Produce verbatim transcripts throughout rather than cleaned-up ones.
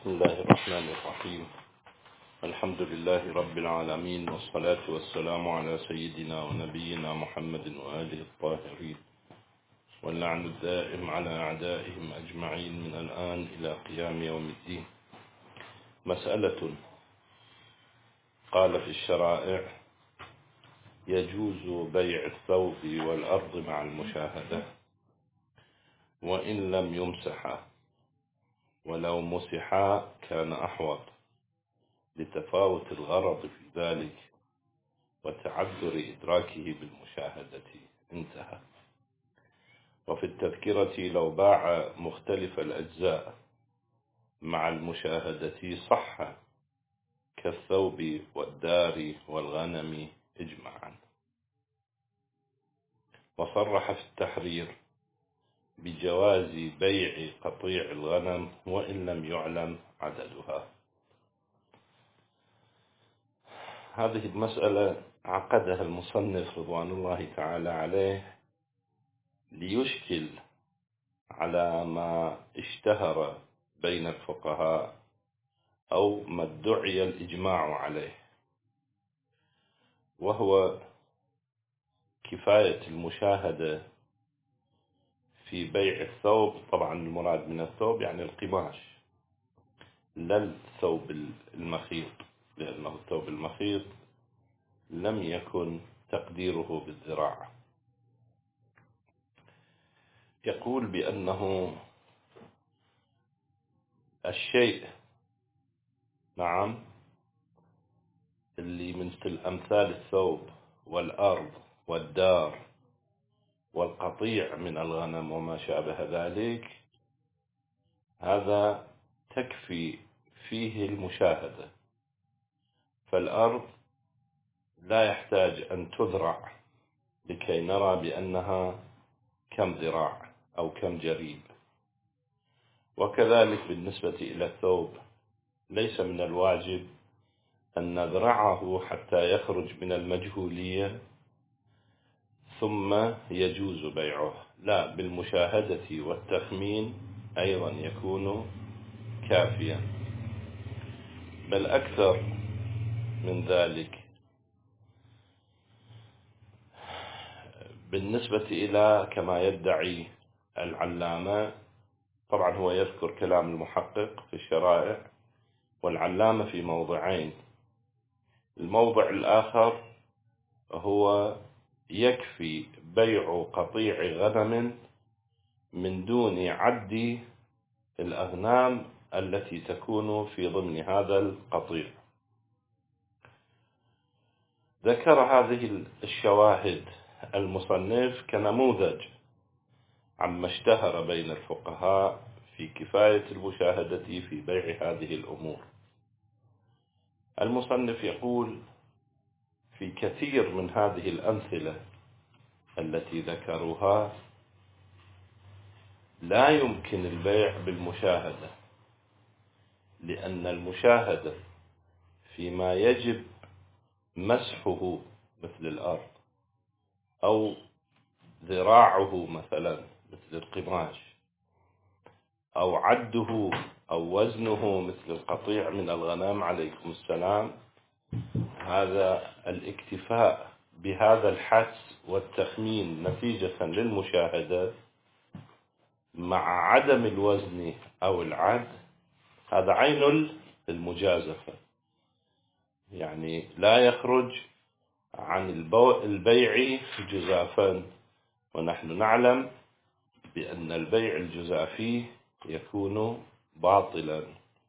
بسم الله الرحمن الرحيم. الحمد لله رب العالمين، والصلاة والسلام على سيدنا ونبينا محمد وآله الطاهرين، واللعن الدائم على أعدائهم أجمعين من الآن إلى قيام يوم الدين. مسألة قال في الشرائع: يجوز بيع الثوب والأرض مع المشاهدة وإن لم يمسحا، ولو مسحا كان أحوط لتفاوت الغرض في ذلك وتعذر إدراكه بالمشاهدة. انتهى. وفي التذكرة: لو باع مختلف الأجزاء مع المشاهدة صح، كالثوب والدار والغنم إجماعا. وصرح في التحرير بجواز بيع قطيع الغنم وإن لم يعلم عددها. هذه المسألة عقدها المصنف رضوان الله تعالى عليه ليشكل على ما اشتهر بين الفقهاء أو ما ادعي الإجماع عليه، وهو كفاية المشاهدة في بيع الثوب. طبعا المراد من الثوب يعني القماش، لا الثوب المخيط، لأنه الثوب المخيط لم يكن تقديره بالذراع. يقول بأنه الشيء نعم اللي مثل أمثال الثوب والأرض والدار والقطيع من الغنم وما شابه ذلك، هذا تكفي فيه المشاهدة. فالأرض لا يحتاج أن تذرع لكي نرى بأنها كم ذراع أو كم جريب. وكذلك بالنسبة إلى الثوب، ليس من الواجب أن نذرعه حتى يخرج من المجهولية ثم يجوز بيعه، لا، بالمشاهدة والتخمين أيضا يكون كافيا، بل أكثر من ذلك. بالنسبة إلى كما يدعي العلامة، طبعا هو يذكر كلام المحقق في الشرائع والعلامة في موضعين. الموضع الآخر هو يكفي بيع قطيع غنم من دون عد الأغنام التي تكون في ضمن هذا القطيع. ذكر هذه الشواهد المصنف كنموذج عما اشتهر بين الفقهاء في كفاية المشاهدة في بيع هذه الأمور. المصنف يقول: في كثير من هذه الأمثلة التي ذكروها لا يمكن البيع بالمشاهدة، لأن المشاهدة فيما يجب مسحه مثل الأرض، أو ذراعه مثلا مثل القماش، أو عده أو وزنه مثل القطيع من الغنم عليكم السلام، هذا الاكتفاء بهذا الحدس والتخمين نتيجة للمشاهدة مع عدم الوزن أو العد، هذا عين المجازفة، يعني لا يخرج عن البيع جزافا. ونحن نعلم بأن البيع الجزافي يكون باطلا.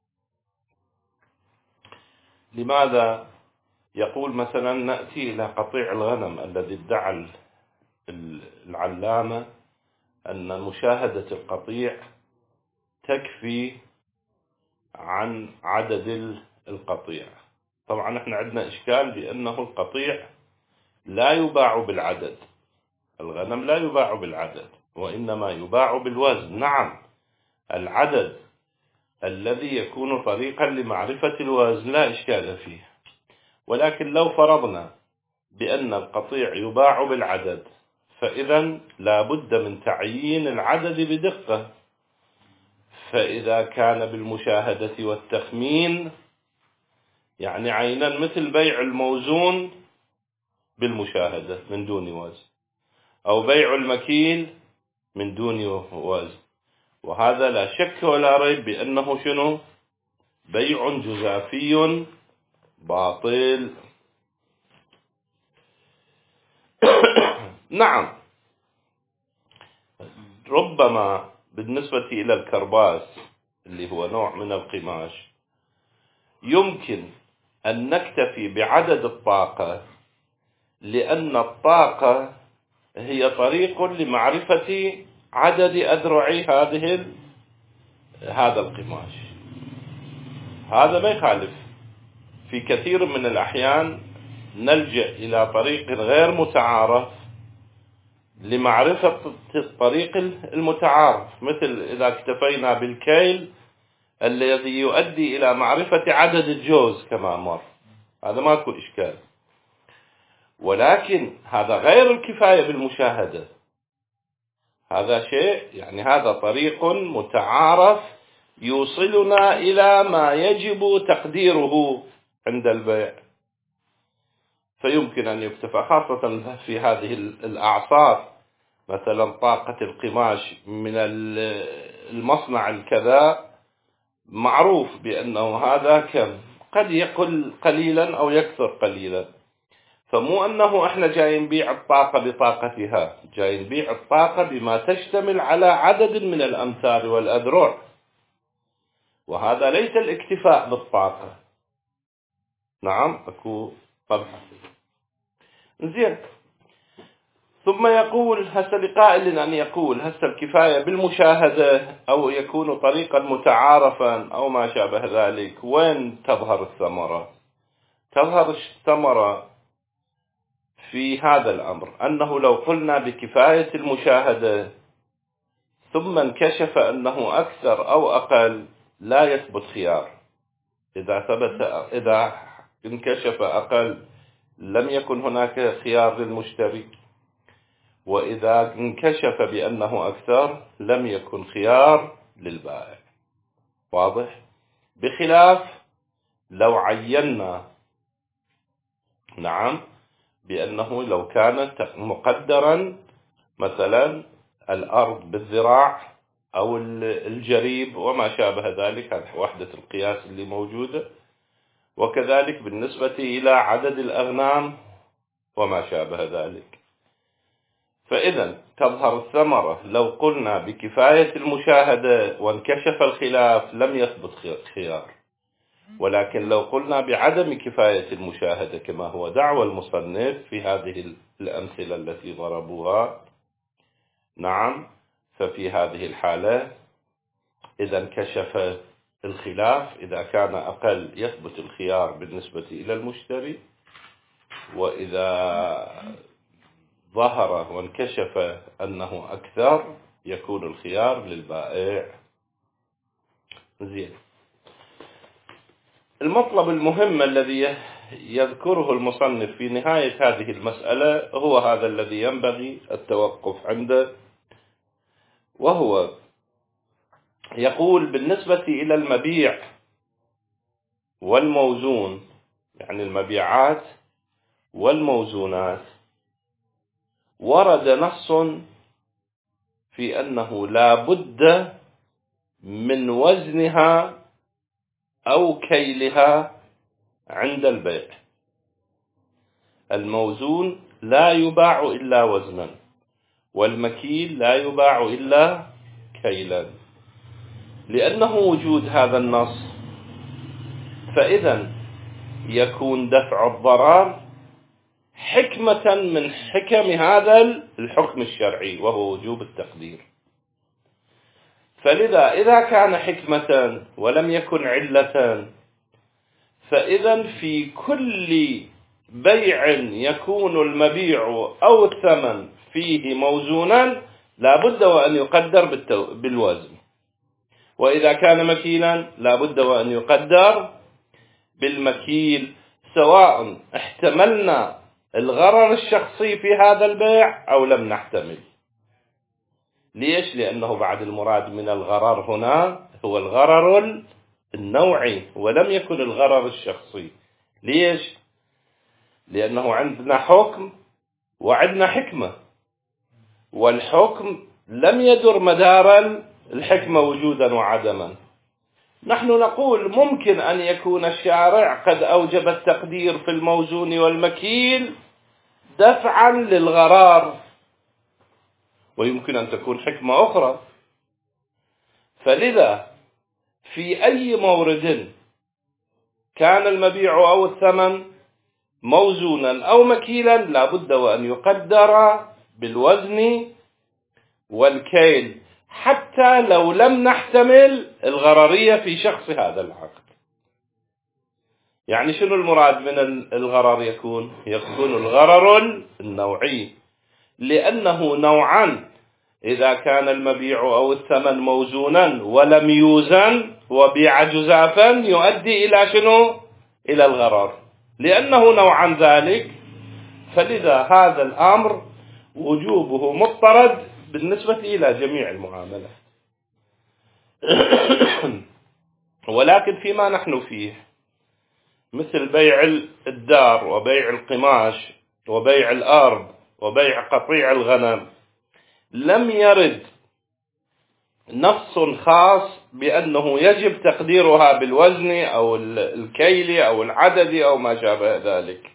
لماذا؟ يقول مثلا: نأتي إلى قطيع الغنم الذي ادعى العلامة أن مشاهدة القطيع تكفي عن عدد القطيع. طبعا احنا عندنا إشكال بأنه القطيع لا يباع بالعدد، الغنم لا يباع بالعدد وإنما يباع بالوزن. نعم، العدد الذي يكون طريقا لمعرفة الوزن لا إشكال فيه، ولكن لو فرضنا بأن القطيع يباع بالعدد، فإذا لا بد من تعيين العدد بدقة. فإذا كان بالمشاهدة والتخمين يعني عينا مثل بيع الموزون بالمشاهدة من دون وزن، أو بيع المكيل من دون وزن، وهذا لا شك ولا ريب بأنه شنو؟ بيع جزافي باطل. نعم، ربما بالنسبة إلى الكرباس اللي هو نوع من القماش يمكن أن نكتفي بعدد الطاقة، لأن الطاقة هي طريق لمعرفة عدد أذرع هذه هذا القماش. هذا ما يخالف. في كثير من الأحيان نلجأ إلى طريق غير متعارف لمعرفة الطريق المتعارف، مثل إذا اكتفينا بالكيل الذي يؤدي إلى معرفة عدد الجوز كما مر، هذا ماكو إشكال. ولكن هذا غير الكفاية بالمشاهدة، هذا شيء يعني هذا طريق متعارف يوصلنا إلى ما يجب تقديره عند البيع، فيمكن أن يكتفى خاصة في هذه الأعصار. مثلا طاقة القماش من المصنع الكذا معروف بأنه هذا كم، قد يقل قليلا أو يكثر قليلا، فمو أنه إحنا جاي نبيع الطاقة بطاقتها، جاي نبيع الطاقة بما تشتمل على عدد من الأمتار والأذرع، وهذا ليس الاكتفاء بالطاقة. نعم أكو طبعا. زين، ثم يقول هسه لقائل أن يقول هسه الكفاية بالمشاهدة أو يكون طريقا متعارفا أو ما شابه ذلك، وين تظهر الثمرة؟ تظهر الثمرة في هذا الأمر، أنه لو قلنا بكفاية المشاهدة ثم انكشف أنه أكثر أو أقل لا يثبت خيار. إذا ثبت إذا انكشف أقل لم يكن هناك خيار للمشتري، وإذا انكشف بأنه أكثر لم يكن خيار للبائع. واضح؟ بخلاف لو عينا، نعم، بأنه لو كان مقدرا مثلا الأرض بالذراع أو الجريب وما شابه ذلك، هذه وحدة القياس اللي موجودة، وكذلك بالنسبة إلى عدد الأغنام وما شابه ذلك. فإذا تظهر الثمرة لو قلنا بكفاية المشاهدة وانكشف الخلاف لم يثبت خيار، ولكن لو قلنا بعدم كفاية المشاهدة كما هو دعوى المصنف في هذه الأمثلة التي ضربوها، نعم، ففي هذه الحالة إذا انكشف الخلاف إذا كان أقل يثبت الخيار بالنسبة إلى المشتري، وإذا ظهر وانكشف أنه أكثر يكون الخيار للبائع. زين، المطلب المهم الذي يذكره المصنف في نهاية هذه المسألة هو هذا الذي ينبغي التوقف عنده، وهو يقول بالنسبة إلى المبيع والموزون، يعني المبيعات والموزونات، ورد نص في أنه لا بد من وزنها أو كيلها عند البيع. الموزون لا يباع إلا وزنا، والمكيل لا يباع إلا كيلا. لأنه وجود هذا النص فإذا يكون دفع الضرر حكمة من حكم هذا الحكم الشرعي وهو وجوب التقدير. فلذا إذا كان حكمة ولم يكن علة، فإذا في كل بيع يكون المبيع أو الثمن فيه موزونا لا بد وأن يقدر بالوزن، وإذا كان مكيلا لا بد وأن يقدر بالمكيل، سواء احتملنا الغرر الشخصي في هذا البيع أو لم نحتمل. ليش؟ لأنه بعد المراد من الغرر هنا هو الغرر النوعي ولم يكن الغرر الشخصي. ليش؟ لأنه عندنا حكم وعندنا حكمة، والحكم لم يدر مدار الحكمة وجودا وعدما. نحن نقول ممكن أن يكون الشارع قد أوجب التقدير في الموزون والمكيل دفعا للغرار، ويمكن أن تكون حكمة أخرى. فلذا في أي مورد كان المبيع أو الثمن موزونا أو مكيلا لا بد وأن يقدر بالوزن والكيل، حتى لو لم نحتمل الغررية في شخص هذا العقد. يعني شنو المراد من الغرر؟ يكون يكون الغرر النوعي، لأنه نوعا إذا كان المبيع أو الثمن موزونا ولم يوزن وبيع جزافا يؤدي إلى شنو؟ إلى الغرر، لأنه نوعا ذلك. فلذا هذا الأمر وجوبه مضطرد بالنسبة إلى جميع المعاملات. ولكن فيما نحن فيه مثل بيع الدار وبيع القماش وبيع الأرض وبيع قطيع الغنم لم يرد نص خاص بأنه يجب تقديرها بالوزن أو الكيل أو العدد أو ما شابه ذلك.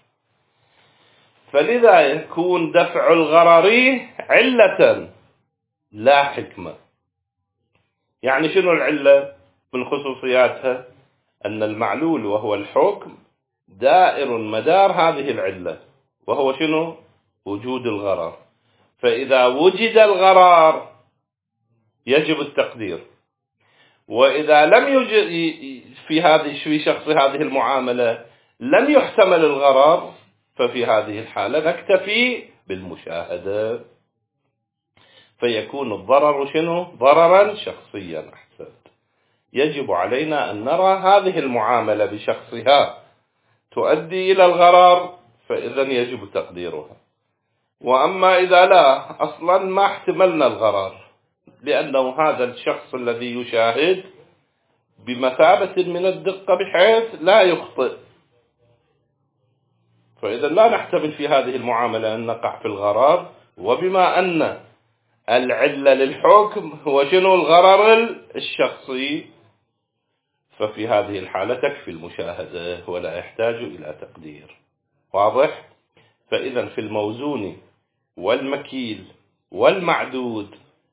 فلذا يكون دفع الغرر علة لا حكمة. يعني شنو العلة؟ من خصوصياتها أن المعلول وهو الحكم دائر مدار هذه العلة، وهو شنو؟ وجود الغرر. فإذا وجد الغرر يجب التقدير، وإذا لم يوجد في هذه في شخص هذه المعاملة لم يحتمل الغرر، ففي هذه الحالة نكتفي بالمشاهدة، فيكون الضرر شنو؟ ضررا شخصيا. أحسن. يجب علينا أن نرى هذه المعاملة بشخصها تؤدي إلى الغرر، فإذا يجب تقديرها. وأما إذا لا، أصلا ما احتملنا الغرر، لأنه هذا الشخص الذي يشاهد بمثابة من الدقة بحيث لا يخطئ، فإذا لا نحتمل في هذه المعاملة أن نقع في الغرر. وبما أن العلة للحكم هو شنو؟ الغرر الشخصي، ففي هذه الحالة تكفي المشاهدة ولا يحتاج إلى تقدير. واضح؟ فإذا في الموزون والمكيل والمعدود،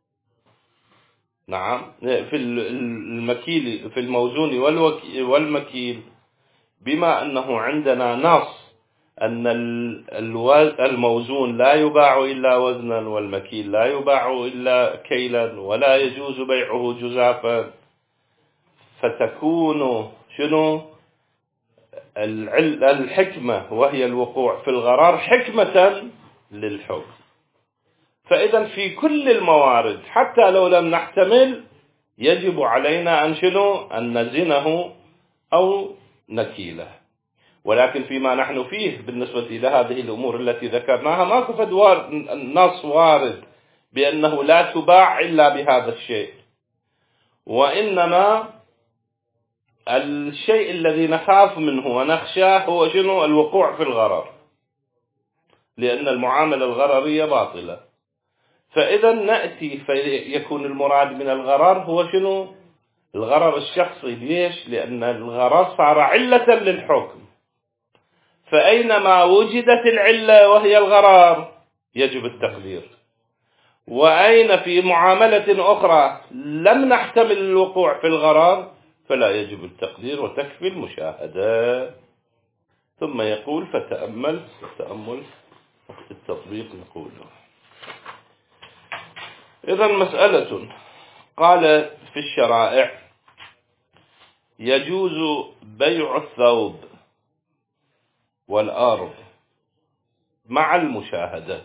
نعم، في المكيل في الموزون والمكيل، بما أنه عندنا نص أن الموزون لا يباع إلا وزنا والمكيل لا يباع إلا كيلا ولا يجوز بيعه جزافا، فتكون شنو؟ الحكمة وهي الوقوع في الغرر حكمة للحكم. فإذا في كل الموارد حتى لو لم نحتمل يجب علينا أن شنو؟ أن نزنه أو نكيله. ولكن فيما نحن فيه بالنسبة إلى هذه الأمور التي ذكرناها ماكو فد نص وارد بأنه لا تباع إلا بهذا الشيء، وإنما الشيء الذي نخاف منه ونخشاه هو شنو؟ الوقوع في الغرر، لأن المعاملة الغررية باطلة. فإذا نأتي فيكون المراد من الغرر هو شنو؟ الغرر الشخصي. ليش؟ لأن الغرر صار علة للحكم، فأينما وجدت العلة وهي الغرر يجب التقدير، وأين في معاملة أخرى لم نحتمل الوقوع في الغرر فلا يجب التقدير وتكفي المشاهدة. ثم يقول فتأمل التأمل وقت التطبيق نقول. إذا مسألة قال في الشرائع يجوز بيع الثوب والأرض مع المشاهدة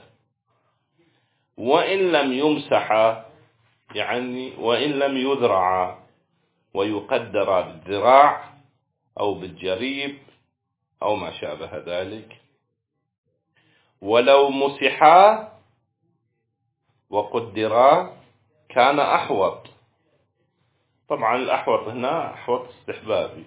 وإن لم يمسح، يعني وإن لم يذرع ويقدر بالذراع أو بالجريب أو ما شابه ذلك، ولو مسحا وقدرا كان أحوط. طبعا الأحوط هنا أحوط استحبابي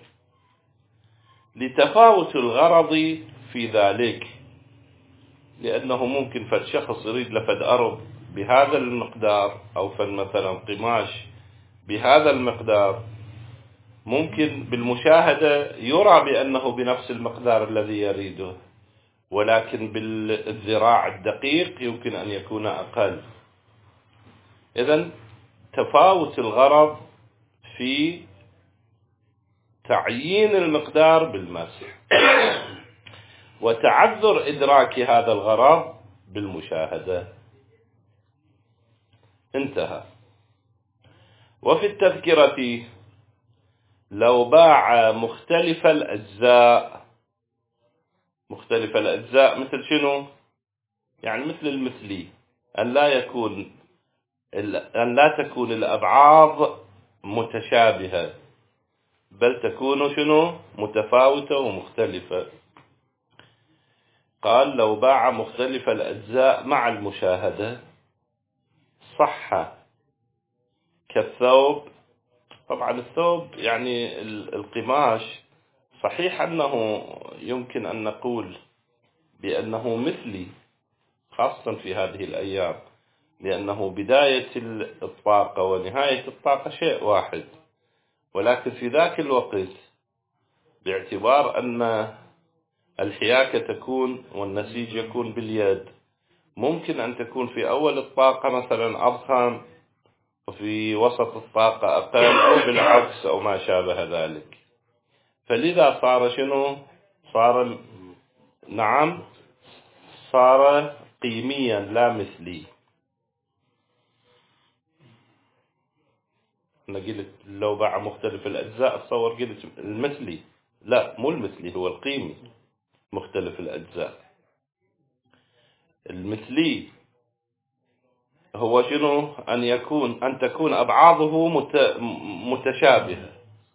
لتفاوت الغرض في ذلك، لأنه ممكن فد شخص يريد لفد أرض بهذا المقدار أو فد مثلا قماش بهذا المقدار، ممكن بالمشاهدة يرى بأنه بنفس المقدار الذي يريده، ولكن بالذراع الدقيق يمكن أن يكون أقل. إذن تفاوت الغرض في تعيين المقدار بالمسح، وتعذر إدراك هذا الغرض بالمشاهدة. انتهى. وفي التذكرة لو باع مختلف الأجزاء، مختلف الأجزاء مثل شنو؟ يعني مثل المثلي، أن لا يكون أن لا تكون الأبعاض متشابهة، بل تكون شنو؟ متفاوتة ومختلفة. قال لو باع مختلف الأجزاء مع المشاهدة صح كالثوب. طبعا الثوب يعني القماش صحيح أنه يمكن أن نقول بأنه مثلي، خاصة في هذه الأيام، لأنه بداية الطاقة ونهاية الطاقة شيء واحد، ولكن في ذاك الوقت باعتبار أن الحياكة تكون والنسيج يكون باليد، ممكن أن تكون في أول الطاقة مثلا أضخم وفي وسط الطاقة أقل، أو بالعكس أو ما شابه ذلك. فلذا صار شنو؟ صار نعم صار قيميا لا مثلي. أنا قلت لو باع مختلف الأجزاء أتصور قلت المثلي، لا مو المثلي، هو القيمي مختلف الأجزاء. المثلي هو شنو؟ أن يكون أن تكون أبعاضه متشابهة،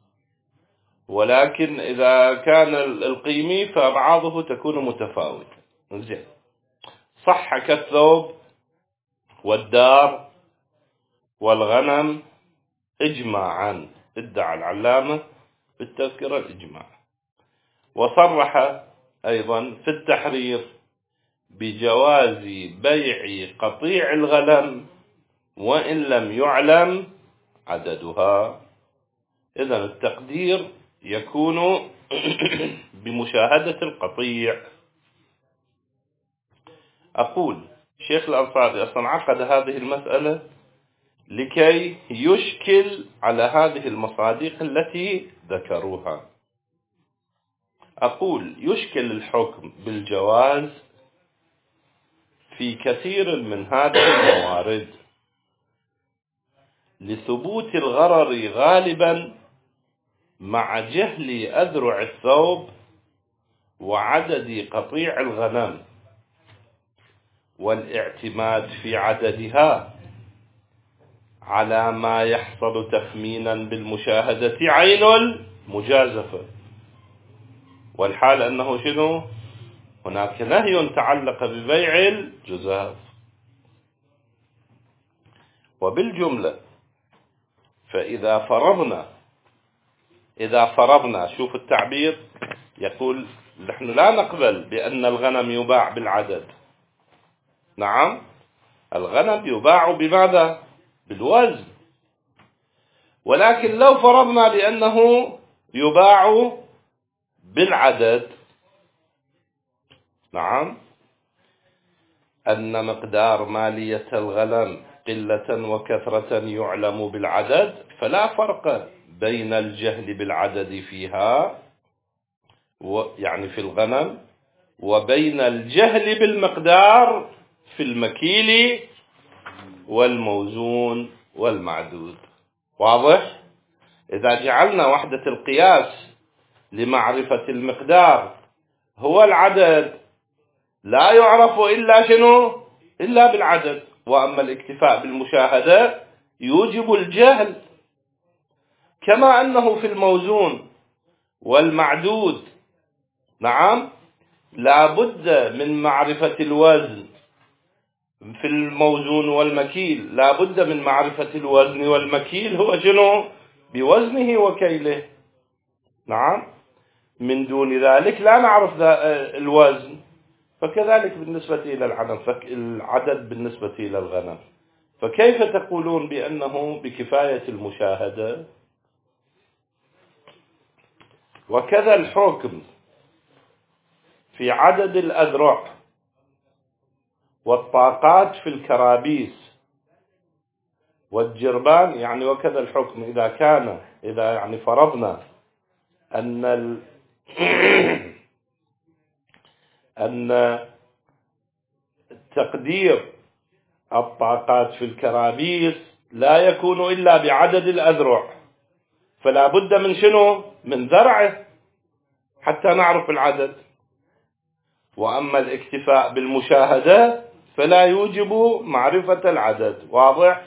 ولكن إذا كان القيمي فأبعاضه تكون متفاوتة. زين. صح كالثوب والدار والغنم إجماعا، ادعى العلامة بالتذكرة الإجماع. وصرح أيضا في التحرير بجواز بيع قطيع الغنم وإن لم يعلم عددها. إذن التقدير يكون بمشاهدة القطيع. أقول شيخ الأنصاري أصلا عقد هذه المسألة لكي يشكل على هذه المصادق التي ذكروها. أقول يشكل الحكم بالجواز في كثير من هذه الموارد لثبوت الغرر غالبا مع جهل أذرع الثوب وعدد قطيع الغنم والاعتماد في عددها على ما يحصل تخمينا بالمشاهدة عين المجازفة، والحال أنه شنو؟ هناك نهي تعلق ببيع الجزاف. وبالجملة فإذا فرضنا إذا فرضنا شوف التعبير، يقول نحن لا نقبل بأن الغنم يباع بالعدد. نعم الغنم يباع بماذا؟ بالوزن. ولكن لو فرضنا بأنه يباع بالعدد، نعم أن مقدار مالية الغنم قلة وكثرة يعلم بالعدد، فلا فرق بين الجهل بالعدد فيها يعني في الغنم وبين الجهل بالمقدار في المكيل والموزون والمعدود. واضح؟ إذا جعلنا وحدة القياس لمعرفة المقدار هو العدد، لا يعرف إلا شنو؟ إلا بالعدد. وأما الاكتفاء بالمشاهدة يوجب الجهل، كما أنه في الموزون والمعدود نعم لا بد من معرفة الوزن في الموزون والمكيل لا بد من معرفة الوزن والمكيل هو شنو بوزنه وكيله. نعم، من دون ذلك لا نعرف الوزن. فكذلك بالنسبة إلى العدد العدد بالنسبة إلى الغنم. فكيف تقولون بأنه بكفاية المشاهدة؟ وكذا الحكم في عدد الأذرع والطاقات في الكرابيس والجربان. يعني وكذا الحكم إذا كان إذا يعني فرضنا أن ال... أن تقدير الطاقات في الكرابيس لا يكون إلا بعدد الأذرع، فلا بد من شنو؟ من ذرعه حتى نعرف العدد. وأما الاكتفاء بالمشاهدة فلا يوجب معرفة العدد. واضح؟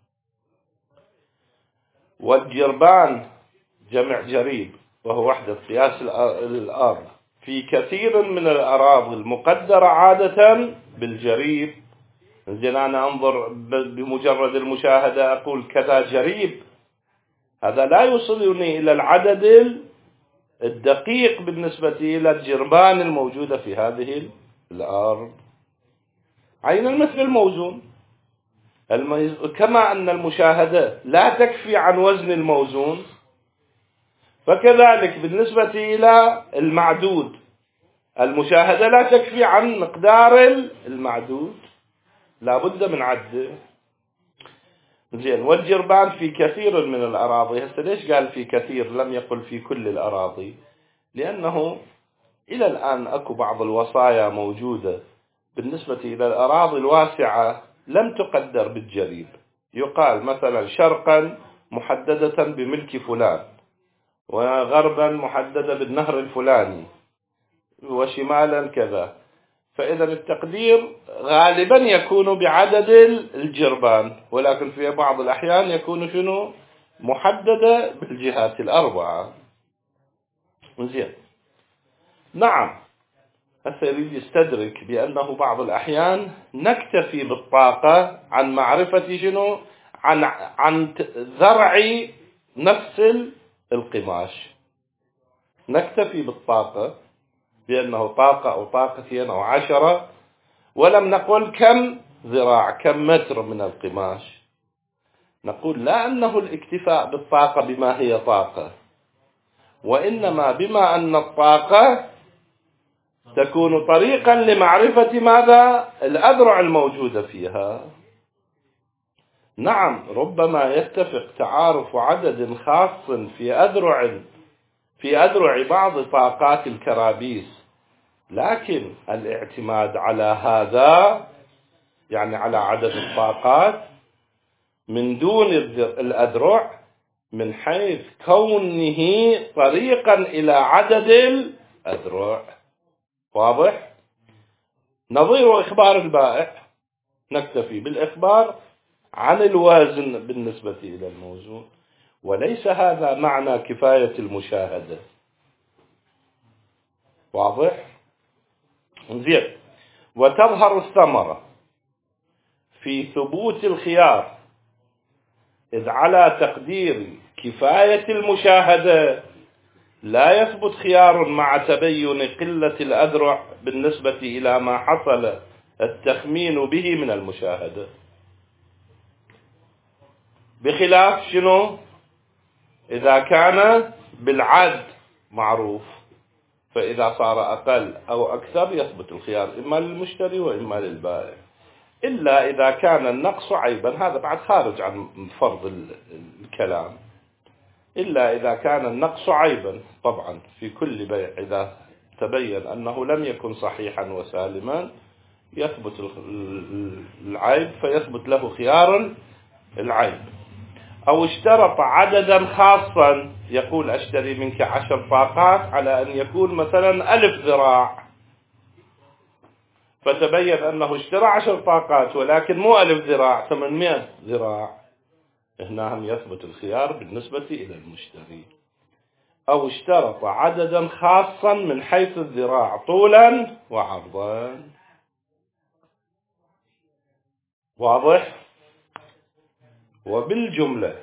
والجربان جمع جريب وهو وحدة قياس الأرض في كثير من الأراضي المقدرة عادة بالجريب. زين، أنا أنظر بمجرد المشاهدة أقول كذا جريب، هذا لا يوصلني إلى العدد الدقيق بالنسبة إلى الجربان الموجودة في هذه الأرض. عين مثل الموزون، كما أن المشاهدة لا تكفي عن وزن الموزون، فكذلك بالنسبة إلى المعدود المشاهدة لا تكفي عن مقدار المعدود، لا بد من عده. زين، والجربان في كثير من الأراضي. هسه ليش قال في كثير لم يقل في كل الأراضي؟ لأنه إلى الآن أكو بعض الوصايا موجودة بالنسبة إلى الأراضي الواسعة لم تقدر بالجريب. يقال مثلا شرقا محددة بملك فلان، وغربا محددة بالنهر الفلاني، وشمالا كذا. فإذا التقدير غالبا يكون بعدد الجربان، ولكن في بعض الأحيان يكون شنو محددة بالجهات الأربعة. زين، نعم. هسه يريد يستدرك بأنه بعض الأحيان نكتفي بالطاقة عن معرفة شنو عن عن ذرع نفس القماش. نكتفي بالطاقة بأنه طاقة أو طاقتين أو عشرة، ولم نقل كم ذراع كم متر من القماش. نقول لا أنه الاكتفاء بالطاقة بما هي طاقة، وإنما بما أن الطاقة تكون طريقا لمعرفة ماذا؟ الأذرع الموجودة فيها. نعم، ربما يتفق تعارف عدد خاص في أذرع في أذرع بعض طاقات الكرابيس، لكن الاعتماد على هذا يعني على عدد الطاقات من دون الأذرع من حيث كونه طريقا إلى عدد الأذرع. واضح؟ نظير إخبار البائع، نكتفي بالإخبار عن الوزن بالنسبة إلى الموزون، وليس هذا معنى كفاية المشاهدة. واضح؟ زين، وتظهر الثمرة في ثبوت الخيار، إذ على تقدير كفاية المشاهدة لا يثبت خيار مع تبين قلة الأذرع بالنسبة إلى ما حصل التخمين به من المشاهدة، بخلاف شنو؟ إذا كان بالعد معروف، فإذا صار أقل أو أكثر يثبت الخيار إما للمشتري وإما للبائع، إلا إذا كان النقص عيبا. هذا بعد خارج عن فرض الكلام. إلا إذا كان النقص عيبا، طبعا في كل بيع إذا تبين أنه لم يكن صحيحا وسالما يثبت العيب، فيثبت له خيار العيب. أو اشترط عددا خاصا، يقول أشتري منك عشر طاقات على أن يكون مثلا ألف ذراع، فتبين أنه اشترى عشر طاقات ولكن مو ألف ذراع ثمانمائة ذراع، هنا هم يثبت الخيار بالنسبة إلى المشتري. أو اشترط عددا خاصا من حيث الذراع طولا وعرضا. واضح؟ وبالجملة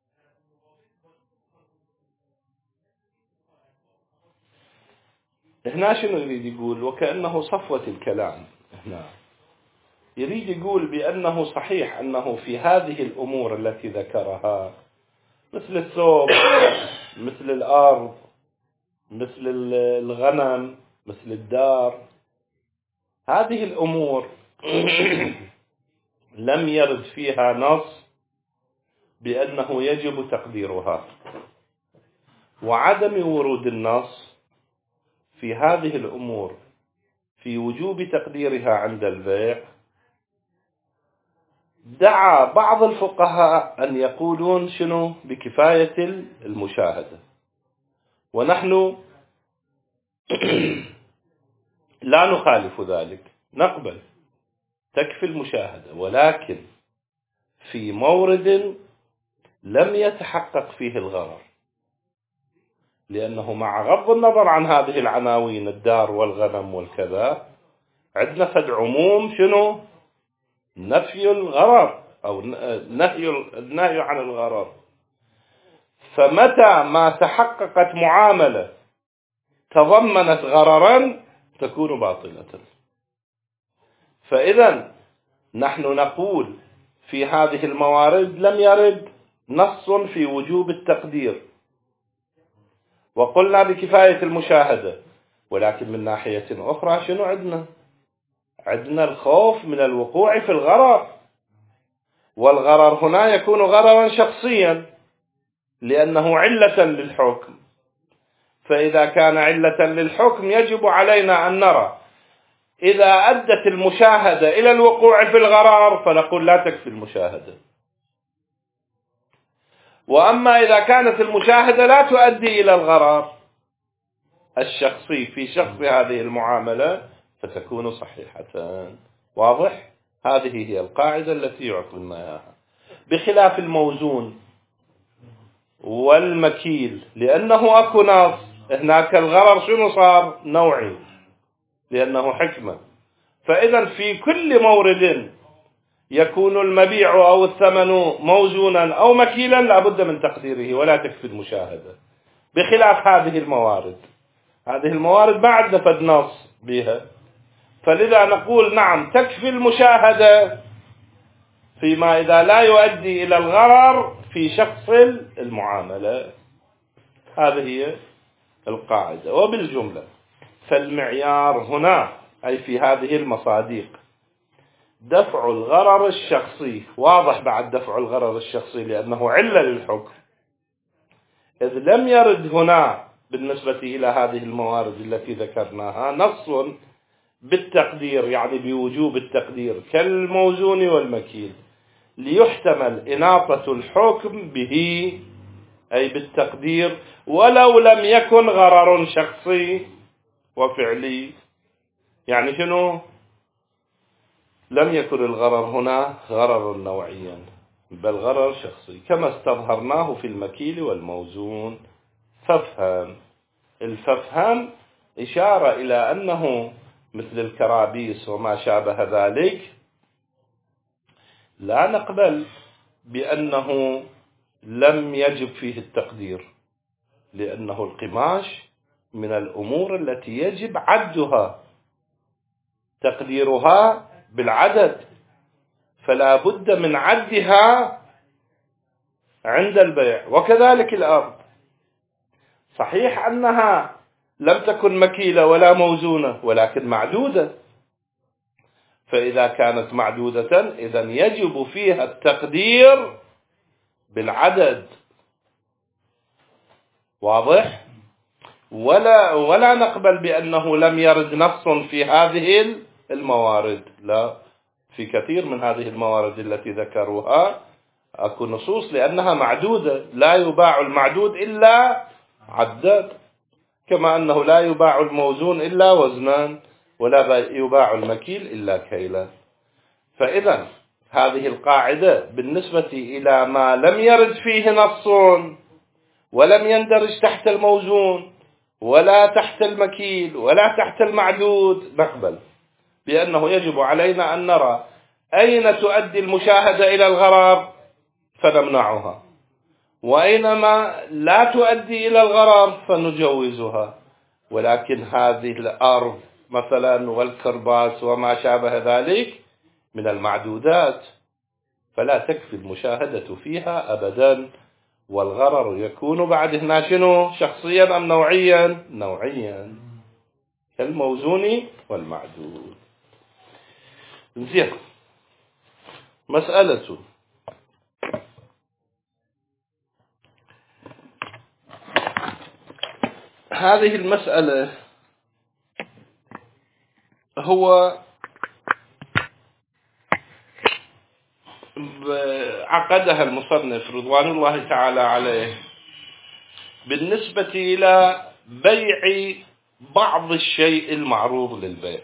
هنا شنو يريد يقول؟ وكأنه صفوة الكلام هنا يريد يقول بأنه صحيح أنه في هذه الأمور التي ذكرها مثل الثوب، مثل الأرض، مثل الغنم، مثل الدار، هذه الأمور لم يرد فيها نص بأنه يجب تقديرها، وعدم ورود النص في هذه الأمور في وجوب تقديرها عند البيع دعا بعض الفقهاء أن يقولون شنو؟ بكفاية المشاهدة. ونحن لا نخالف ذلك، نقبل تكفي المشاهدة، ولكن في مورد لم يتحقق فيه الغرر، لأنه مع غض النظر عن هذه العناوين الدار والغنم والكذا عندنا فد عموم شنو؟ نفي الغرر أو نهي النهي عن الغرر. فمتى ما تحققت معاملة تضمنت غررا تكون باطلة. فإذا نحن نقول في هذه الموارد لم يرد نص في وجوب التقدير، وقلنا بكفاية المشاهدة، ولكن من ناحية أخرى شنو عندنا؟ عندنا الخوف من الوقوع في الغرر، والغرر هنا يكون غررا شخصيا لأنه علة للحكم. فإذا كان علة للحكم يجب علينا أن نرى إذا أدت المشاهدة إلى الوقوع في الغرر فنقول لا تكفي المشاهدة. وأما إذا كانت المشاهدة لا تؤدي إلى الغرر الشخصي في شخص هذه المعاملة فتكون صحيحة. واضح؟ هذه هي القاعدة التي يعطينا إياها، بخلاف الموزون والمكيل، لأنه أكو نص هناك الغرر شنو صار؟ نوعي، لأنه حكمة. فإذا في كل مورد يكون المبيع أو الثمن موزونا أو مكيلا لابد من تقديره ولا تكفي المشاهدة، بخلاف هذه الموارد. هذه الموارد ما عندنا فد نص بها، فلذا نقول نعم تكفي المشاهدة فيما إذا لا يؤدي إلى الغرر في شخص المعاملة. هذه هي القاعدة. وبالجملة فالمعيار هنا أي في هذه المصادق دفع الغرر الشخصي. واضح بعد دفع الغرر الشخصي لأنه علة للحكم، إذ لم يرد هنا بالنسبة إلى هذه الموارد التي ذكرناها نص بالتقدير، يعني بوجوب التقدير كالموزون والمكيل، ليحتمل إناطة الحكم به أي بالتقدير ولو لم يكن غرر شخصي وفعلي. يعني شنو؟ لم يكن الغرر هنا غرر نوعيا بل غرر شخصي كما استظهرناه في المكيل والموزون. فافهم، الففهم إشارة إلى أنه مثل الكرابيس وما شابه ذلك لا نقبل بأنه لم يجب فيه التقدير، لأنه القماش من الأمور التي يجب عدها تقديرها بالعدد، فلا بد من عدها عند البيع. وكذلك الأرض صحيح أنها لم تكن مكيلة ولا موزونة ولكن معدودة، فإذا كانت معدودة إذن يجب فيها التقدير بالعدد. واضح؟ ولا ولا نقبل بأنه لم يرد نص في هذه الموارد، لا، في كثير من هذه الموارد التي ذكروها أكو نصوص لأنها معدودة، لا يباع المعدود إلا عداد، كما أنه لا يباع الموزون إلا وزنان ولا يباع المكيل إلا كيلا. فإذا هذه القاعدة بالنسبة إلى ما لم يرد فيه نص ولم يندرج تحت الموزون ولا تحت المكيل ولا تحت المعدود نقبل بأنه يجب علينا أن نرى أين تؤدي المشاهدة إلى الغرر فنمنعها، وأينما لا تؤدي إلى الغرر فنجوزها. ولكن هذه الأرض مثلا والكرباس وما شابه ذلك من المعدودات، فلا تكفي المشاهدة فيها أبدا، والغرر يكون بعد هنا شنو؟ شخصيا أم نوعيا؟ نوعيا، كالموزون والمعدود. زين. مسألة هذه المسألة هو عقدها المصنف رضوان الله تعالى عليه بالنسبة إلى بيع بعض الشيء المعروض للبيع.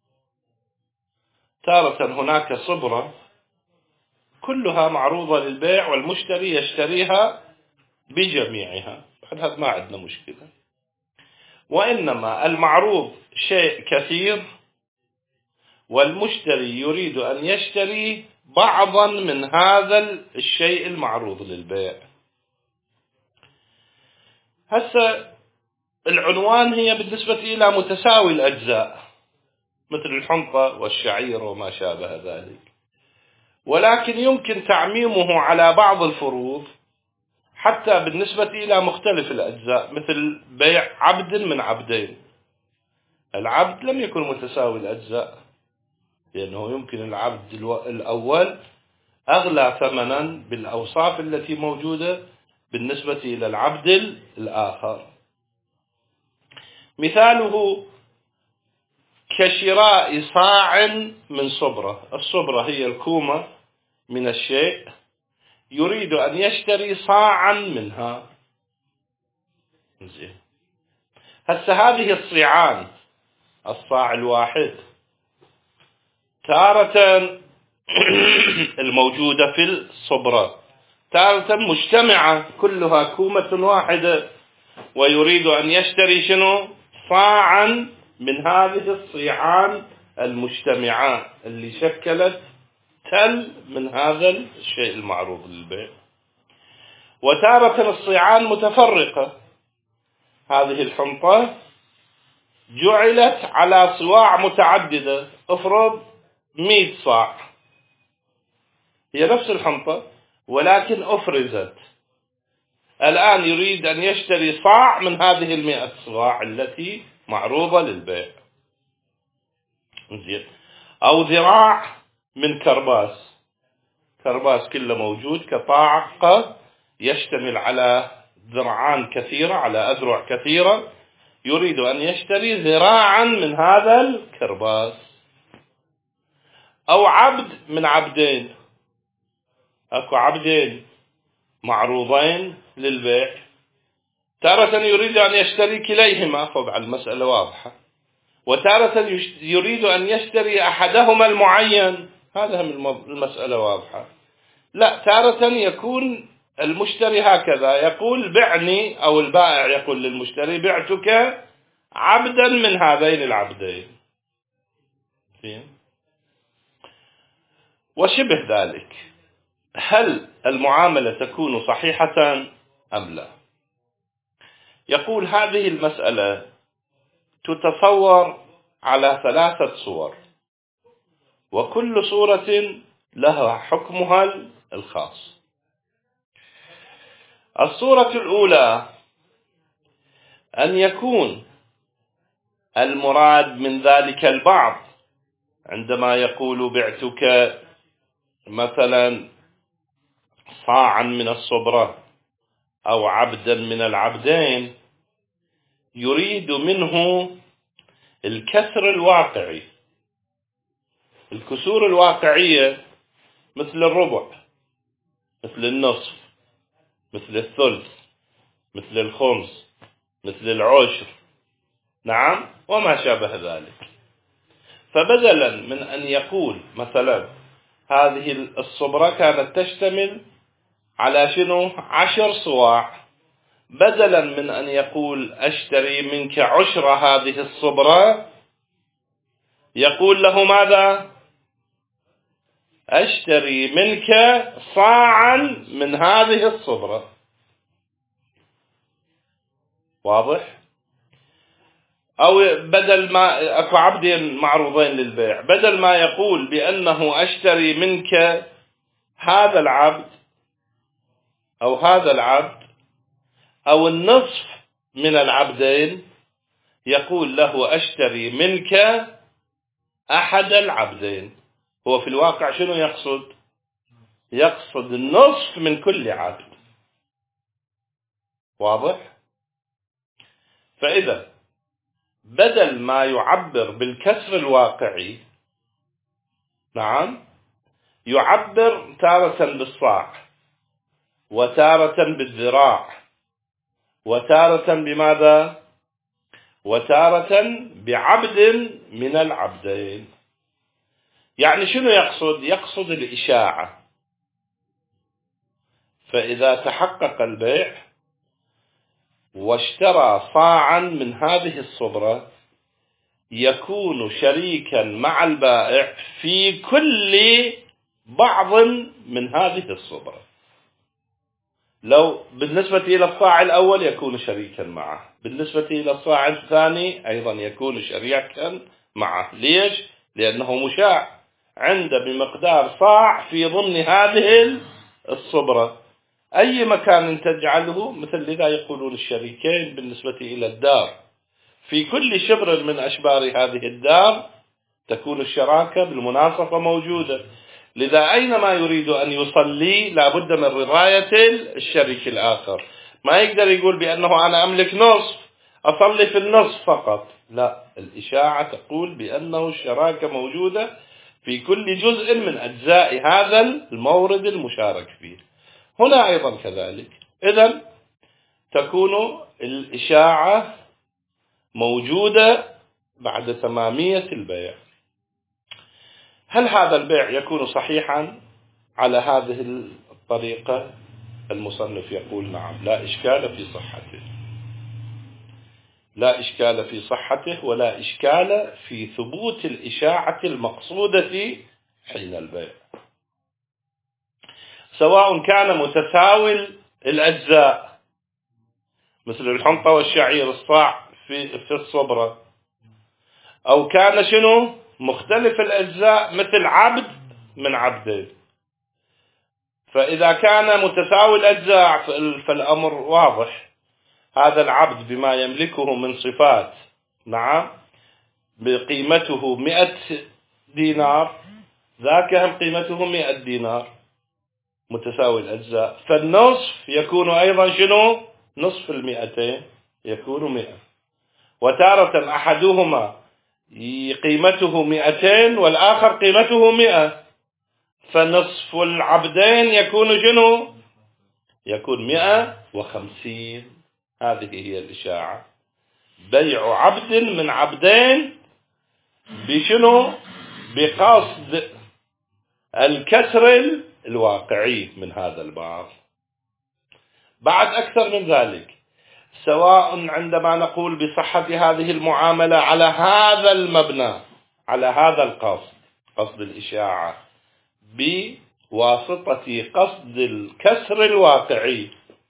تارة هناك صبرة كلها معروضة للبيع والمشتري يشتريها بجميعها، هذا ما عندنا مشكلة. وإنما المعروض شيء كثير والمشتري يريد أن يشتري بعضا من هذا الشيء المعروض للبيع. هسه العنوان هي بالنسبة إلى متساوي الأجزاء مثل الحنطة والشعير وما شابه ذلك، ولكن يمكن تعميمه على بعض الفروض حتى بالنسبة إلى مختلف الأجزاء، مثل بيع عبد من عبدين. العبد لم يكن متساوي الأجزاء، لأنه يمكن العبد الأول أغلى ثمنا بالأوصاف التي موجودة بالنسبة إلى العبد الآخر. مثاله كشراء صاع من صبرة. الصبرة هي الكومة من الشيء، يريد أن يشتري صاعا منها. زين. هسه هذه الصيعان، الصاع الواحد تارة الموجودة في الصبرة، تارة مجتمعة كلها كومة واحدة، ويريد أن يشتري شنو؟ صاعا من هذه الصيعان المجتمعات اللي شكلت تل من هذا الشيء المعروض للبيع. وتارة الصيعان متفرقة، هذه الحنطة جعلت على صواع متعددة، افرض مئة صاع، هي نفس الحنطة ولكن أفرزت. الآن يريد أن يشتري صاع من هذه المئة صاع التي معروضة للبيع. زين. أو ذراع من كرباس، كرباس كله موجود كطاقة يشتمل على ذرعان كثيرة، على أذرع كثيرة، يريد أن يشتري ذراعا من هذا الكرباس. أو عبد من عبدين، أكو عبدين معروضين للبيع، تارة يريد أن يشتري كليهما، طبعا المسألة واضحة. وتارة يريد أن يشتري أحدهما المعين، هذا هم المسألة واضحة. لا، تارة يكون المشتري هكذا يقول بعني، أو البائع يقول للمشتري بعتك عبدا من هذين العبدين. وشبه ذلك. هل المعاملة تكون صحيحة أم لا؟ يقول هذه المسألة تتصور على ثلاثة صور، وكل صورة لها حكمها الخاص. الصورة الأولى أن يكون المراد من ذلك البعض عندما يقول بعتك مثلا صاعا من الصبرة أو عبدا من العبدين، يريد منه الكسر الواقعي. الكسور الواقعية مثل الربع، مثل النصف، مثل الثلث، مثل الخمس، مثل العشر، نعم، وما شابه ذلك. فبدلا من أن يقول مثلا هذه الصبرة كانت تشتمل على شنو؟ عشر صواع، بدلا من أن يقول أشتري منك عشر هذه الصبرة، يقول له ماذا؟ أشتري منك صاعا من هذه الصبرة. واضح؟ أو بدل ما أكو عبدين معروضين للبيع، بدل ما يقول بأنه أشتري منك هذا العبد أو هذا العبد أو النصف من العبدين، يقول له أشتري منك أحد العبدين. هو في الواقع شنو يقصد؟ يقصد النصف من كل عبد. واضح؟ فإذا بدل ما يعبر بالكسر الواقعي، نعم، يعبر تارة بالصاع وتارة بالذراع وتارة بماذا؟ وتارة بعبد من العبدين. يعني شنو يقصد؟ يقصد الإشاعة. فإذا تحقق البيع واشترى صاعا من هذه الصبرة، يكون شريكا مع البائع في كل بعض من هذه الصبرة. لو بالنسبة إلى الصاع الأول يكون شريكا معه، بالنسبة إلى الصاع الثاني أيضا يكون شريكا معه. ليش؟ لأنه مشاع عند بمقدار صاع في ضمن هذه الصبرة. أي مكان تجعله مثل لذا يقولون الشريكين بالنسبة إلى الدار، في كل شبر من أشبار هذه الدار تكون الشراكة بالمناصفة موجودة. لذا أينما يريد أن يصلي لابد من رضاية الشريك الآخر. ما يقدر يقول بأنه أنا أملك نصف أصلي في النصف فقط، لا، الإشاعة تقول بأنه الشراكة موجودة في كل جزء من أجزاء هذا المورد المشارك فيه. هنا أيضا كذلك. إذن تكون الإشاعة موجودة بعد تمامية البيع. هل هذا البيع يكون صحيحا على هذه الطريقة؟ المصنف يقول نعم، لا إشكال في صحته، لا إشكال في صحته ولا إشكال في ثبوت الإشاعة المقصودة حين البيع، سواء كان متساوي الأجزاء مثل الحنطة والشعير الصاع في في الصبرة، أو كان شنو مختلف الأجزاء مثل عبد من عبدين. فإذا كان متساوي الأجزاء فالأمر واضح، هذا العبد بما يملكه من صفات، نعم، بقيمته مئة دينار، ذاك هم قيمته مئة دينار، متساوي الأجزاء، فالنصف يكون أيضا شنو؟ نصف المئتين يكون مئة. وتارة أحدهما قيمته مئتين والآخر قيمته مئة، فنصف العبدين يكون شنو؟ يكون مئة وخمسين. هذه هي الإشاعة، بيع عبد من عبدين بشنو؟ بقصد الكسر الواقعي من هذا الباب. بعد أكثر من ذلك، سواء عندما نقول بصحة هذه المعاملة على هذا المبنى، على هذا القصد، قصد الإشاعة بواسطة قصد الكسر الواقعي،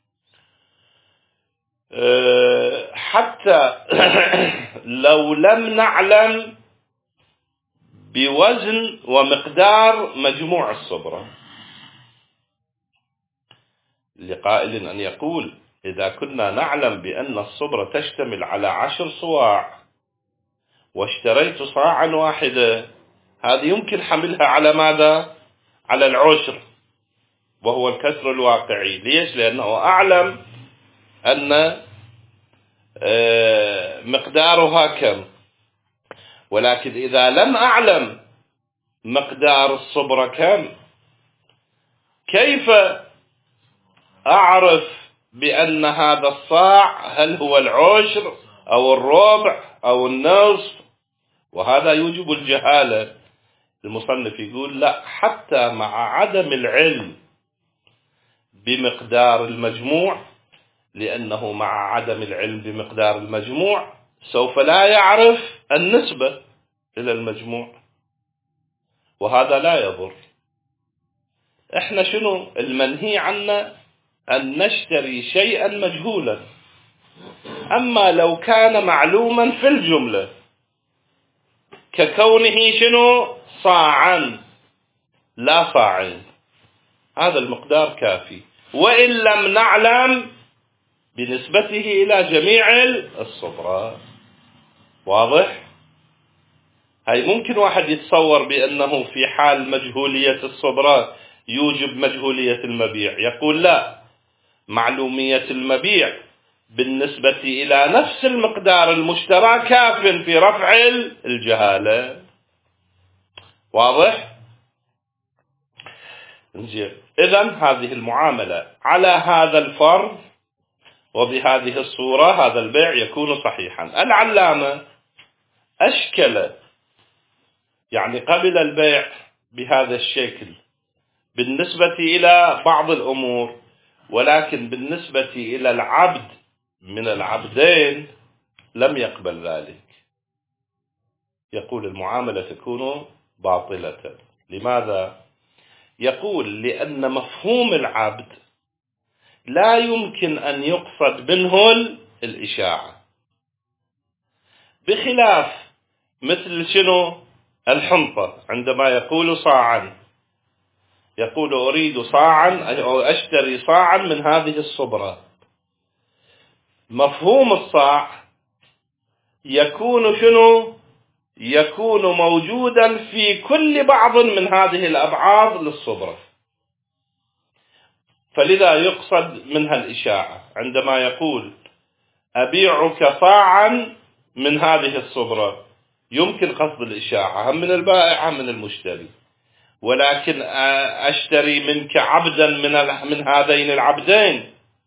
حتى لو لم نعلم بوزن ومقدار مجموع الصبرة، لقائل أن يقول إذا كنا نعلم بأن الصبرة تشتمل على عشر صواع واشتريت صاعا واحدة، هذه يمكن حملها على ماذا؟ على العشر، وهو الكسر الواقعي. ليش؟ لأنه أعلم أن مقدارها كم. ولكن إذا لم أعلم مقدار الصبرة كم، كيف أعرف بأن هذا الصاع هل هو العشر أو الربع أو النصف؟ وهذا يوجب الجهالة. المصنف يقول لا، حتى مع عدم العلم بمقدار المجموع، لأنه مع عدم العلم بمقدار المجموع سوف لا يعرف النسبة إلى المجموع، وهذا لا يضر. احنا شنو المنهي عنا؟ أن نشتري شيئا مجهولا. أما لو كان معلوما في الجملة ككونه شنو صاعا لا صاعين، هذا المقدار كافي، وإن لم نعلم بنسبته إلى جميع الصبرات. واضح؟ هاي ممكن واحد يتصور بأنه في حال مجهولية الصبرات يوجب مجهولية المبيع، يقول لا، معلومية المبيع بالنسبة إلى نفس المقدار المشترى كاف في رفع الجهالة. واضح؟ إذن هذه المعاملة على هذا الفرض وبهذه الصورة هذا البيع يكون صحيحا. العلامة أشكل، يعني قبل البيع بهذا الشكل بالنسبة إلى بعض الأمور، ولكن بالنسبة إلى العبد من العبدين لم يقبل ذلك. يقول المعاملة تكون باطلة. لماذا؟ يقول لأن مفهوم العبد لا يمكن أن يقصد منه الإشاعة، بخلاف مثل شنو الحنطة عندما يقول صاعا، يقول أريد صاعا أو أشتري صاعا من هذه الصبرة. مفهوم الصاع يكون شنو؟ يكون موجودا في كل بعض من هذه الأبعاض للصبرة، فلذا يقصد منها الإشاعة. عندما يقول أبيعك صاعا من هذه الصبرة يمكن قصد الإشاعة هم من البائع هم من المشتري، ولكن أشتري منك عبدا من من هذين العبدين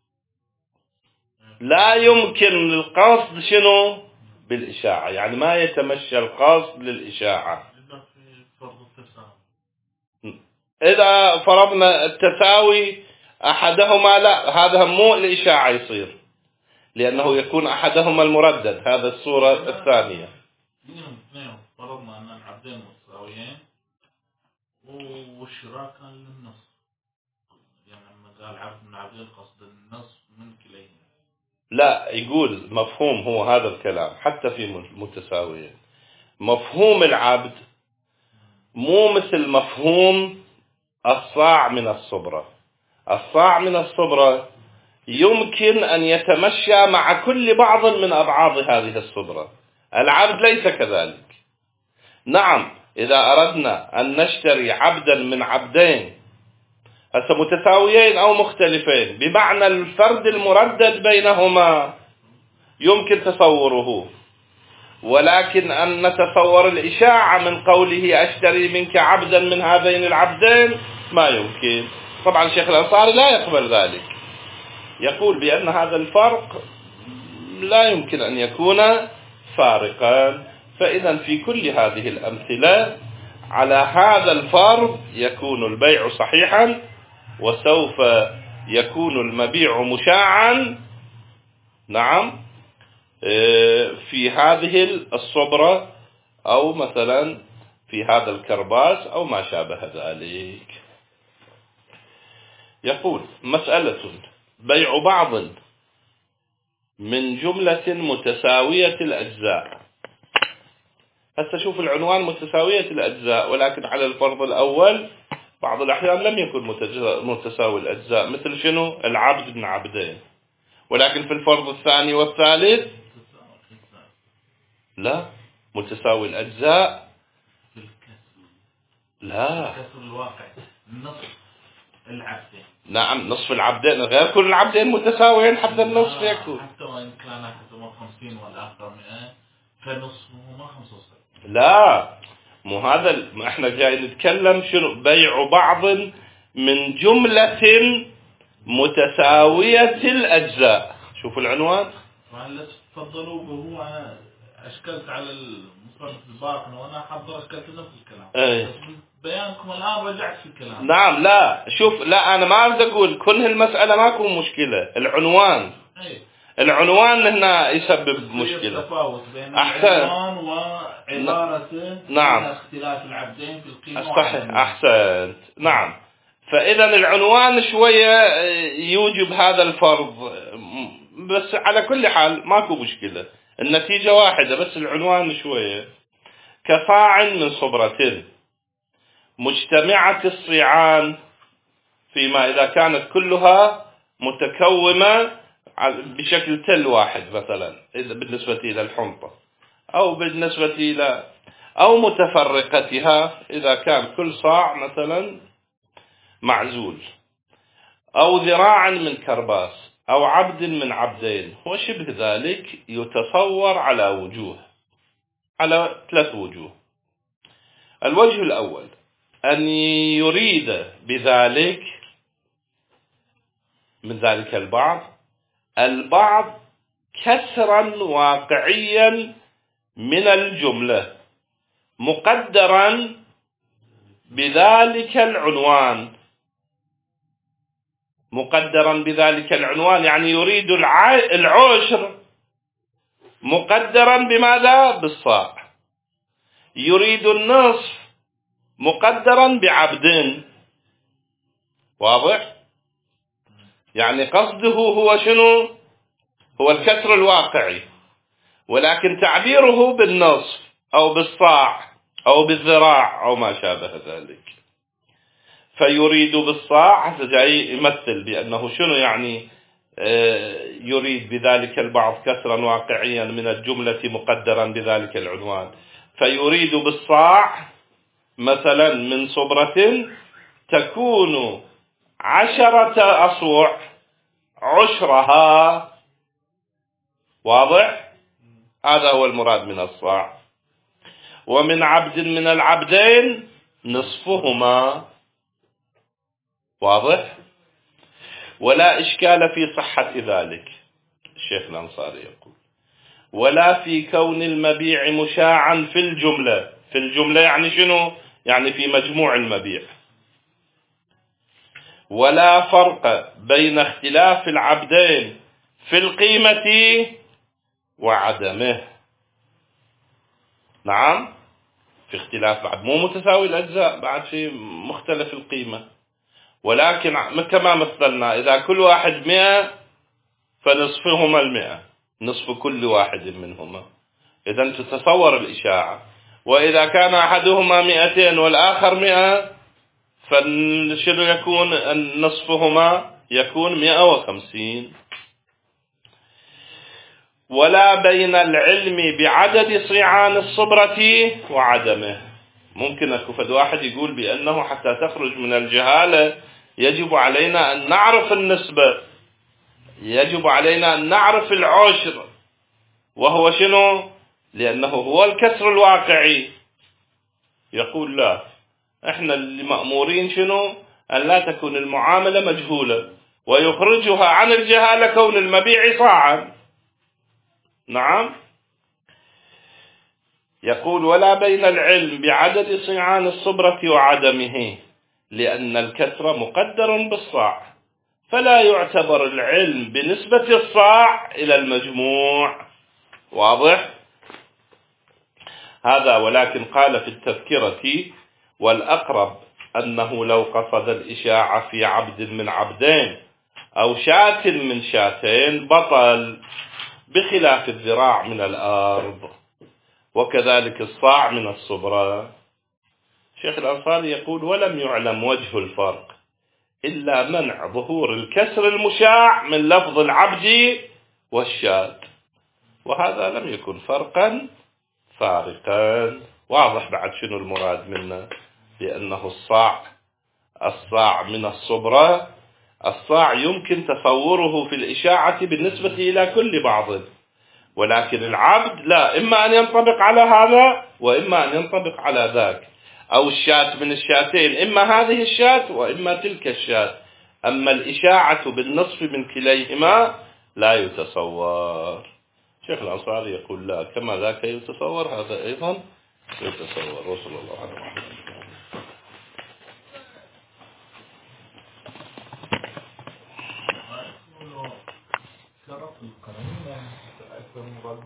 لا يمكن القصد شنو بالإشاعة، يعني ما يتمشى القصد للإشاعة. إذا فرضنا التساوي أحدهما لا، هذا مو الإشاعة يصير، لأنه يكون أحدهما المردد. هذا الصورة الثانية. فرضنا أن العبدين متساويين والشراء كان للنصف، يعني لما قال عبد من عبدين قصد النصف من كليهما. لا، يقول مفهوم هو هذا الكلام حتى في متساويين. مفهوم العبد مو مثل مفهوم الصاع من الصبرة. الصاع من الصبرة يمكن أن يتمشى مع كل بعض من أبعاض هذه الصبرة، العبد ليس كذلك. نعم، إذا أردنا أن نشتري عبدا من عبدين هسه متساويين أو مختلفين بمعنى الفرد المردد بينهما يمكن تصوره، ولكن أن نتصور الإشاعة من قوله أشتري منك عبدا من هذين العبدين ما يمكن. طبعا الشيخ الأنصاري لا يقبل ذلك، يقول بأن هذا الفرق لا يمكن أن يكون فارقا. فإذا في كل هذه الأمثلة على هذا الفرض يكون البيع صحيحا، وسوف يكون المبيع مشاعا. نعم، في هذه الصبرة أو مثلا في هذا الكرباس أو ما شابه ذلك. يقول مسألة بيع بعض من جملة متساوية الأجزاء. هسه شوف العنوان متساوية الأجزاء، ولكن على الفرض الأول بعض الأحيان لم يكن متساوي الأجزاء، مثل شنو العبد من عبدين، ولكن في الفرض الثاني والثالث لا، متساوي الأجزاء. لا، الكسر الواقع نصف العبدين. نعم، نصف العبدين غير كل العبدين متساويين حتى النصف يكون. حتى وإن كان أحدهما خمسين والآخر مئة فنصفهما خمسة وسبعين. لا، مو هذا، احنا جاي نتكلم شنو بيع بعض من جملة متساوية الأجزاء. شوف العنوان. وهلا تفضلوا هو أنا أشكلت على المصنف الباطن وأنا حضر أشكلت نفس الكلام. ايه. بيانكم الآن رجعت في الكلام. نعم، لا شوف، لا أنا ما أريد أقول كل المسألة ماكو مشكلة، العنوان. ايه. العنوان هنا يسبب مشكلة. تفاوت بين أحسن. العنوان وعبارة نعم. اختلاف العبدين في القيمة. صحيح، أحسنت. نعم، فإذا العنوان شوية يوجب هذا الفرض، بس على كل حال ماكو مشكلة، النتيجة واحدة، بس العنوان شوية. كصاع من صبرة مجتمعة الصيعان، فيما إذا كانت كلها متكومة بشكل تل واحد مثلا إذا بالنسبة إلى الحنطة، أو بالنسبة إلى أو متفرقتها إذا كان كل صاع مثلا معزول، أو ذراعا من كرباس، أو عبد من عبدين وشبه ذلك، يتصور على وجوه، على ثلاث وجوه. الوجه الأول أن يريد بذلك من ذلك البعض البعض كسرا واقعيا من الجملة مقدرا بذلك العنوان، مقدرا بذلك العنوان يعني يريد العشر مقدرا بماذا؟ بالصاع. يريد النصف مقدرا بعبد. واضح؟ يعني قصده هو شنو؟ هو الكسر الواقعي، ولكن تعبيره بالنصف أو بالصاع أو بالذراع أو ما شابه ذلك. فيريد بالصاع جاي يمثل بأنه شنو يعني يريد بذلك البعض كسرا واقعيا من الجملة مقدرا بذلك العنوان. فيريد بالصاع مثلا من صبرة تكون عشرة أصوع عشرها. واضح؟ هذا هو المراد من الصاع. ومن عبد من العبدين نصفهما. واضح؟ ولا إشكال في صحة ذلك. الشيخ الأنصاري يقول ولا في كون المبيع مشاعا في الجملة. في الجملة يعني شنو؟ يعني في مجموع المبيع. ولا فرق بين اختلاف العبدين في القيمة وعدمه. نعم، في اختلاف بعد، مو متساوي الأجزاء، بعد في مختلف القيمة. ولكن كما مثلنا إذا كل واحد مئة فنصفهما المئة، نصف كل واحد منهما. إذا تتصور الإشاعة. وإذا كان أحدهما مئتين والآخر مئة فشنو يكون؟ نصفهما يكون مئة وخمسين. ولا بين العلم بعدد صيعان الصبرة وعدمه. ممكن أكو فد واحد يقول بأنه حتى تخرج من الجهالة يجب علينا أن نعرف النسبة، يجب علينا أن نعرف العشر، وهو شنو؟ لأنه هو الكسر الواقعي. يقول لا، احنا اللي مأمورين شنو؟ أن لا تكون المعاملة مجهولة، ويخرجها عن الجهالة كون المبيع صاعا. نعم. يقول ولا بين العلم بعدد صيعان الصبرة وعدمه، لأن الكسر مقدر بالصاع، فلا يعتبر العلم بنسبة الصاع إلى المجموع. واضح هذا؟ ولكن قال في التذكرة والأقرب أنه لو قصد الإشاعة في عبد من عبدين أو شاة من شاتين بطل، بخلاف الذراع من الأرض، وكذلك الصاع من الصبرة. شيخ الأنصاري يقول ولم يعلم وجه الفرق إلا منع ظهور الكسر المشاع من لفظ العبد والشاة، وهذا لم يكن فرقا فارقا. واضح بعد شنو المراد منه؟ لأنه الصاع الصاع من الصبرة، الصاع يمكن تصوره في الإشاعة بالنسبة إلى كل بعض، ولكن العبد لا، إما أن ينطبق على هذا وإما أن ينطبق على ذاك، أو الشاة من الشاتين إما هذه الشاة وإما تلك الشاة. أما الإشاعة بالنصف من كليهما لا يتصور. شيخ الأنصاري يقول لا، كما ذاك يتصور هذا أيضا يتصور. وصلى الله على محمد.